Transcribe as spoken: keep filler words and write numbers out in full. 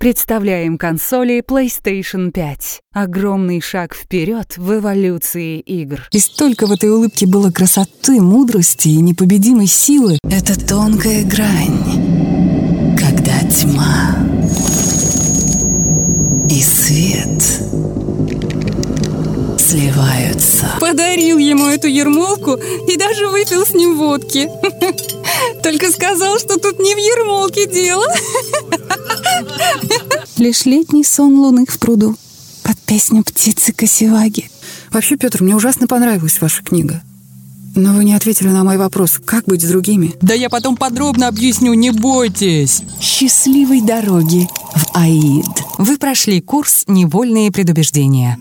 Представляем консоли PlayStation пять. Огромный шаг вперед в эволюции игр. И столько в этой улыбке было красоты, мудрости и непобедимой силы. Это тонкая грань, когда тьма и свет сливаются. Подарил ему эту ермолку и даже выпил с ним водки. Только сказал, что тут не в ермолке дело. Лишь летний сон луны в пруду под песню птицы Косеваги. Вообще, Петр, мне ужасно понравилась ваша книга. Но вы не ответили на мой вопрос, как быть с другими? Да я потом подробно объясню, не бойтесь. Счастливой дороги в Аид. Вы прошли курс «Невольные предубеждения».